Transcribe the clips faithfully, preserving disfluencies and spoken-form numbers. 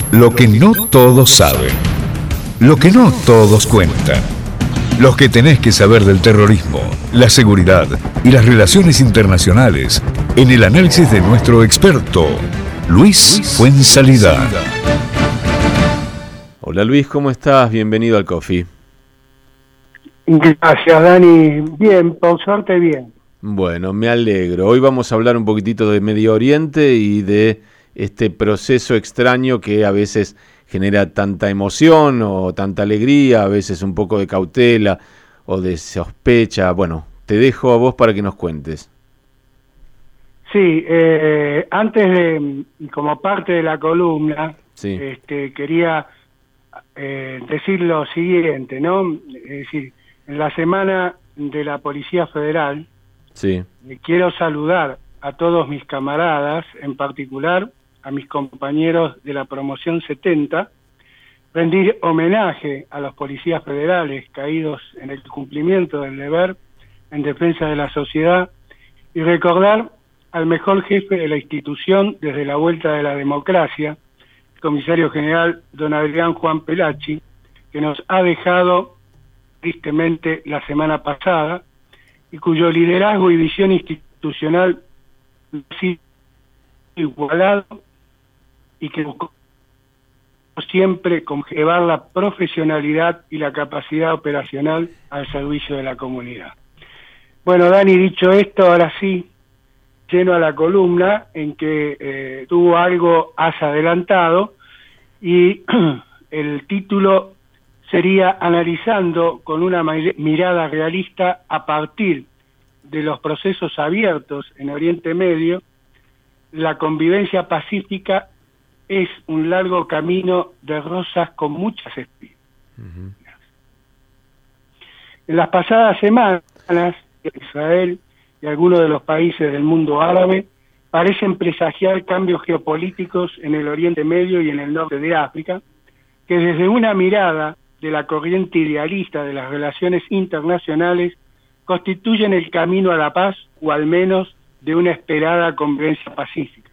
Lo que no todos saben. Lo que no todos cuentan. Los que tenés que saber del terrorismo, la seguridad y las relaciones internacionales en el análisis de nuestro experto, Luis Fuenzalida. Hola Luis, ¿cómo estás? Bienvenido al Coffee. Gracias, Dani. Bien, por suerte bien. Bueno, me alegro. Hoy vamos a hablar un poquitito de Medio Oriente y de este proceso extraño que a veces genera tanta emoción o tanta alegría, a veces un poco de cautela o de sospecha. Bueno, te dejo a vos para que nos cuentes. Sí, eh, antes de, como parte de la columna, sí. este, quería eh, decir lo siguiente, ¿no? Es decir, en la semana de la Policía Federal, sí. quiero saludar a todos mis camaradas, en particular a mis compañeros de la promoción setenta, rendir homenaje a los policías federales caídos en el cumplimiento del deber en defensa de la sociedad y recordar al mejor jefe de la institución desde la vuelta de la democracia, el comisario general don Adrián Juan Pelachi, que nos ha dejado tristemente la semana pasada y cuyo liderazgo y visión institucional ha sido igualado y que buscó siempre conllevar la profesionalidad y la capacidad operacional al servicio de la comunidad. Bueno, Dani, dicho esto, ahora sí, lleno a la columna en que eh, tuvo algo has adelantado y el título sería analizando con una mirada realista a partir de los procesos abiertos en Oriente Medio, la convivencia pacífica es un largo camino de rosas con muchas espinas. Uh-huh. En las pasadas semanas, Israel y algunos de los países del mundo árabe parecen presagiar cambios geopolíticos en el Oriente Medio y en el norte de África, que desde una mirada de la corriente idealista de las relaciones internacionales constituyen el camino a la paz o al menos de una esperada convivencia pacífica.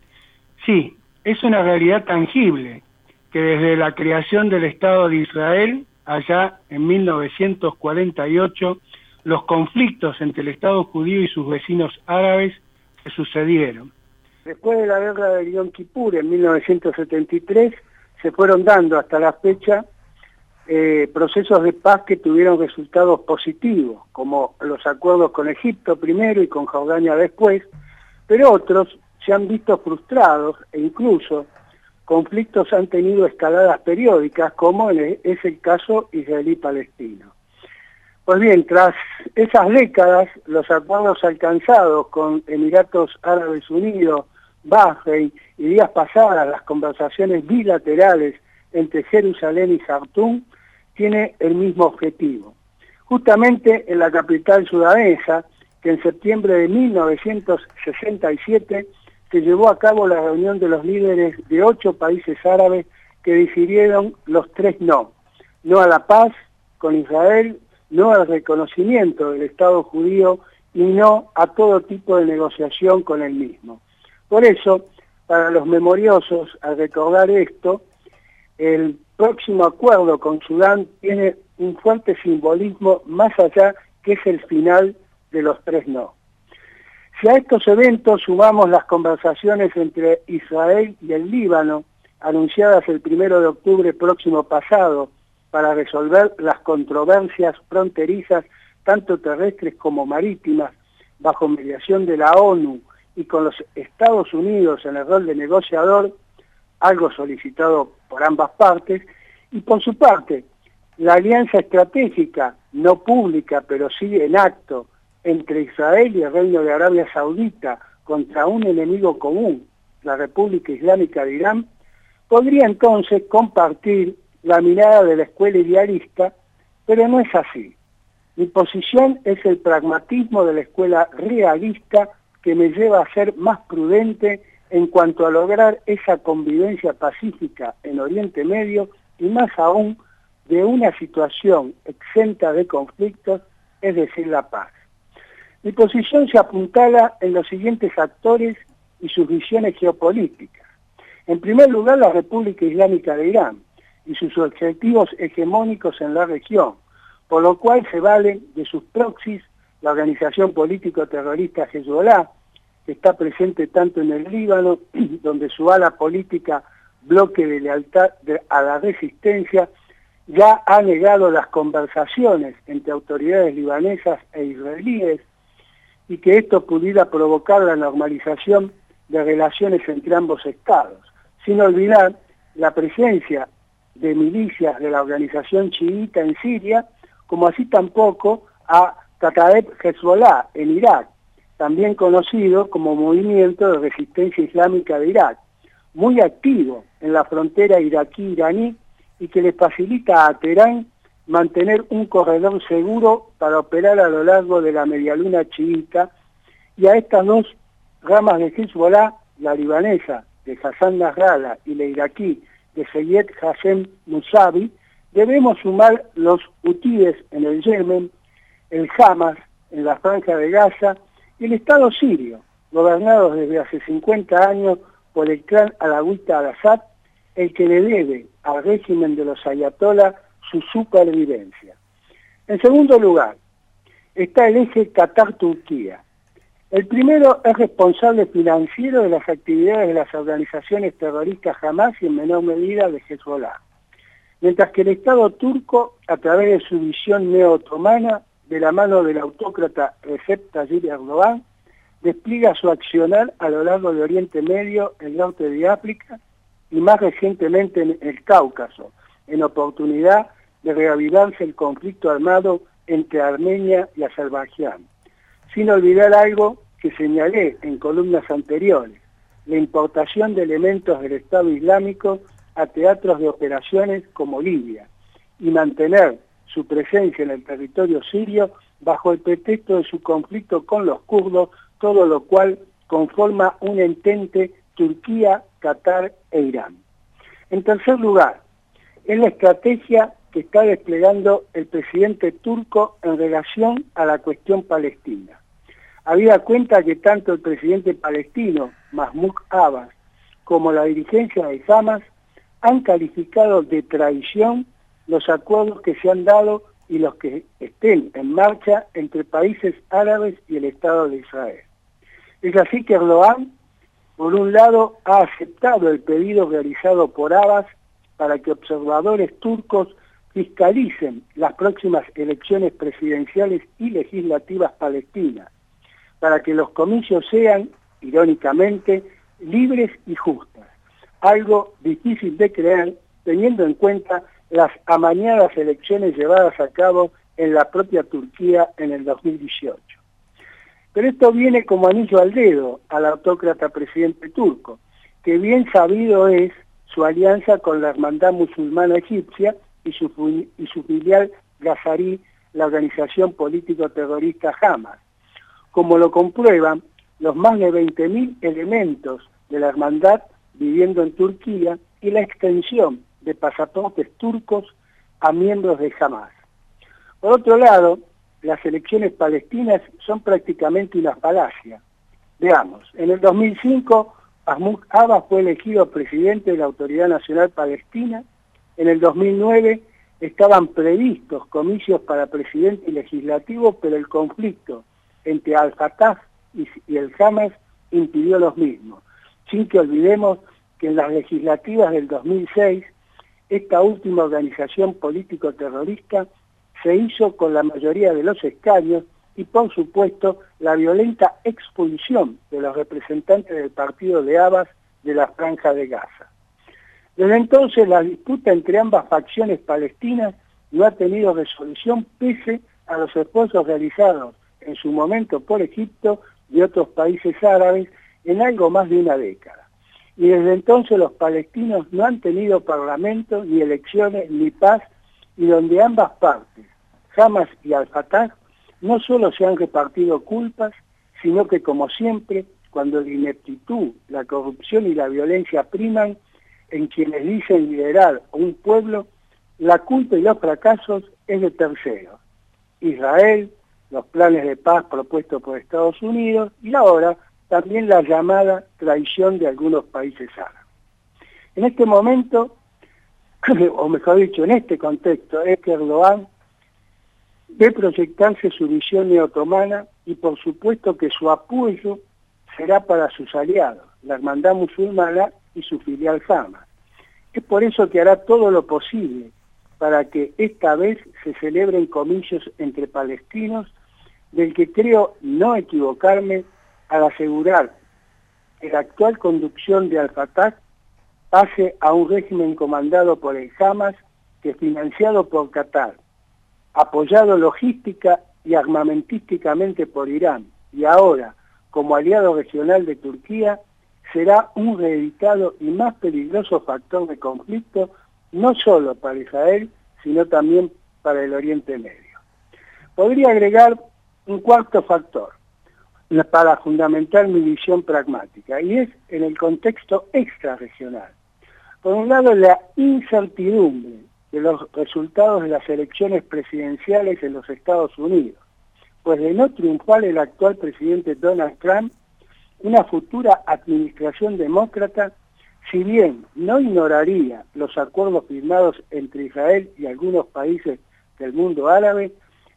Sí, es una realidad tangible que desde la creación del Estado de Israel, allá en mil novecientos cuarenta y ocho, los conflictos entre el Estado judío y sus vecinos árabes se sucedieron. Después de la guerra de Yom Kippur en mil novecientos setenta y tres, se fueron dando hasta la fecha eh, procesos de paz que tuvieron resultados positivos, como los acuerdos con Egipto primero y con Jordania después, pero otros se han visto frustrados e incluso conflictos han tenido escaladas periódicas, como es el caso israelí-palestino. Pues bien, tras esas décadas, los acuerdos alcanzados con Emiratos Árabes Unidos, Bahrein y días pasadas las conversaciones bilaterales entre Jerusalén y Jartum tiene el mismo objetivo. Justamente en la capital sudanesa, que en septiembre de mil novecientos sesenta y siete se llevó a cabo la reunión de los líderes de ocho países árabes que decidieron los tres no. No a la paz con Israel, no al reconocimiento del Estado judío y no a todo tipo de negociación con el mismo. Por eso, para los memoriosos, al recordar esto, el próximo acuerdo con Sudán tiene un fuerte simbolismo más allá que es el final de los tres no. Si a estos eventos sumamos las conversaciones entre Israel y el Líbano, anunciadas el primero de octubre próximo pasado, para resolver las controversias fronterizas, tanto terrestres como marítimas, bajo mediación de la ONU y con los Estados Unidos en el rol de negociador, algo solicitado por ambas partes, y por su parte, la alianza estratégica, no pública, pero sí en acto, entre Israel y el Reino de Arabia Saudita contra un enemigo común, la República Islámica de Irán, podría entonces compartir la mirada de la escuela idealista, pero no es así. Mi posición es el pragmatismo de la escuela realista que me lleva a ser más prudente en cuanto a lograr esa convivencia pacífica en Oriente Medio y más aún de una situación exenta de conflictos, es decir, la paz. Mi posición se apuntala en los siguientes actores y sus visiones geopolíticas. En primer lugar, la República Islámica de Irán y sus objetivos hegemónicos en la región, por lo cual se valen de sus proxies la organización político-terrorista Hezbollah, que está presente tanto en el Líbano, donde su ala política, bloque de lealtad de, a la resistencia, ya ha negado las conversaciones entre autoridades libanesas e israelíes, y que esto pudiera provocar la normalización de relaciones entre ambos estados, sin olvidar la presencia de milicias de la organización chiita en Siria, como así tampoco a Kataeb Hezbollah en Irak, también conocido como Movimiento de Resistencia Islámica de Irak, muy activo en la frontera iraquí-iraní y que le facilita a Teherán mantener un corredor seguro para operar a lo largo de la medialuna chiita, y a estas dos ramas de Hezbollah, la libanesa de Hassan Nasrallah y la iraquí de Seyed Hashem Musavi, debemos sumar los hutíes en el Yemen, el Hamas en la Franja de Gaza y el Estado sirio, gobernados desde hace cincuenta años por el clan alawita al-Assad, el que le debe al régimen de los ayatollah su supervivencia. En segundo lugar, está el eje Qatar-Turquía. El primero es responsable financiero de las actividades de las organizaciones terroristas Hamas y en menor medida de Hezbollah, mientras que el Estado turco, a través de su visión neo-otomana, de la mano del autócrata Recep Tayyip Erdogan, despliega su accionar a lo largo de Oriente Medio, el norte de África y más recientemente en el Cáucaso, en oportunidad de reavivarse el conflicto armado entre Armenia y Azerbaiyán. Sin olvidar algo que señalé en columnas anteriores, la importación de elementos del Estado Islámico a teatros de operaciones como Libia, y mantener su presencia en el territorio sirio bajo el pretexto de su conflicto con los kurdos, todo lo cual conforma un entente Turquía, Qatar e Irán. En tercer lugar, es la estrategia que está desplegando el presidente turco en relación a la cuestión palestina. Habida cuenta que tanto el presidente palestino, Mahmoud Abbas, como la dirigencia de Hamas han calificado de traición los acuerdos que se han dado y los que estén en marcha entre países árabes y el Estado de Israel. Es así que Erdogan, por un lado, ha aceptado el pedido realizado por Abbas para que observadores turcos fiscalicen las próximas elecciones presidenciales y legislativas palestinas, para que los comicios sean, irónicamente, libres y justas, algo difícil de creer teniendo en cuenta las amañadas elecciones llevadas a cabo en la propia Turquía en el dos mil dieciocho. Pero esto viene como anillo al dedo al autócrata presidente turco, que bien sabido es su alianza con la Hermandad Musulmana Egipcia y su, y su filial gazarí, la organización político-terrorista Hamas, como lo comprueban los más de veinte mil elementos de la hermandad viviendo en Turquía y la extensión de pasaportes turcos a miembros de Hamas. Por otro lado, las elecciones palestinas son prácticamente una falacia. Veamos, en el dos mil cinco, Mahmoud Abbas fue elegido presidente de la Autoridad Nacional Palestina. En el dos mil nueve estaban previstos comicios para presidente y legislativo, pero el conflicto entre Al-Fatah y, y el Hamas impidió los mismos. Sin que olvidemos que en las legislativas del dos mil seis, esta última organización político-terrorista se hizo con la mayoría de los escaños y, por supuesto, la violenta expulsión de los representantes del partido de Abbas de la Franja de Gaza. Desde entonces, la disputa entre ambas facciones palestinas no ha tenido resolución pese a los esfuerzos realizados en su momento por Egipto y otros países árabes en algo más de una década. Y desde entonces los palestinos no han tenido parlamento, ni elecciones, ni paz, y donde ambas partes, Hamas y Al-Fatah, no solo se han repartido culpas, sino que, como siempre, cuando la ineptitud, la corrupción y la violencia priman en quienes dicen liderar a un pueblo, la culpa y los fracasos es de terceros. Israel, los planes de paz propuestos por Estados Unidos y ahora también la llamada traición de algunos países árabes. En este momento, o mejor dicho, en este contexto, es que Erdogan ve proyectarse su visión neotomana y por supuesto que su apoyo será para sus aliados, la Hermandad Musulmana y su filial Hamas. Es por eso que hará todo lo posible para que esta vez se celebren comicios entre palestinos, del que creo no equivocarme al asegurar que la actual conducción de Al-Fatah pase a un régimen comandado por el Hamas, que es financiado por Qatar, apoyado logística y armamentísticamente por Irán, y ahora, como aliado regional de Turquía, será un reeditado y más peligroso factor de conflicto, no solo para Israel, sino también para el Oriente Medio. Podría agregar un cuarto factor para fundamentar mi visión pragmática, y es en el contexto extrarregional. Por un lado, la incertidumbre de los resultados de las elecciones presidenciales en los Estados Unidos, pues de no triunfar el actual presidente Donald Trump, una futura administración demócrata, si bien no ignoraría los acuerdos firmados entre Israel y algunos países del mundo árabe,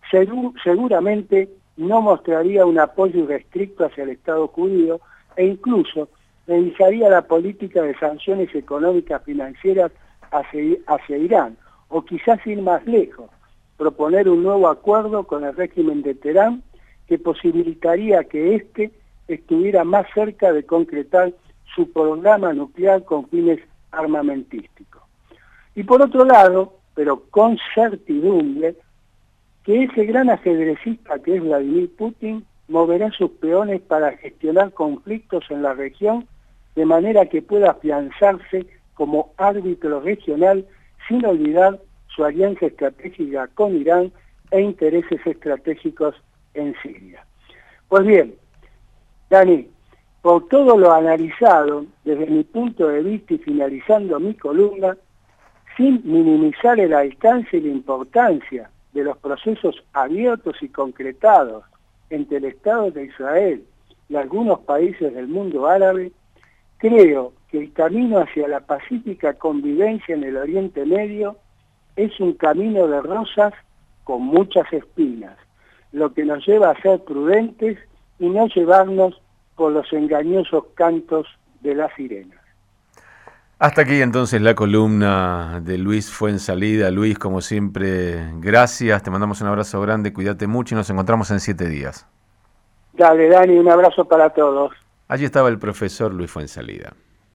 seguramente no mostraría un apoyo irrestricto hacia el Estado judío e incluso revisaría la política de sanciones económicas financieras hacia, hacia Irán, o quizás ir más lejos, proponer un nuevo acuerdo con el régimen de Teherán que posibilitaría que éste estuviera más cerca de concretar su programa nuclear con fines armamentísticos. Y por otro lado, pero con certidumbre, que ese gran ajedrecista que es Vladimir Putin moverá sus peones para gestionar conflictos en la región de manera que pueda afianzarse como árbitro regional sin olvidar su alianza estratégica con Irán e intereses estratégicos en Siria. Pues bien, Dani, por todo lo analizado desde mi punto de vista y finalizando mi columna, sin minimizar el alcance y la importancia de los procesos abiertos y concretados entre el Estado de Israel y algunos países del mundo árabe, creo que el camino hacia la pacífica convivencia en el Oriente Medio es un camino de rosas con muchas espinas, lo que nos lleva a ser prudentes y no llevarnos por los engañosos cantos de las sirenas. Hasta aquí entonces la columna de Luis Fuenzalida. Luis, como siempre, gracias, te mandamos un abrazo grande, cuídate mucho y nos encontramos en siete días. Dale, Dani, un abrazo para todos. Allí estaba el profesor Luis Fuenzalida.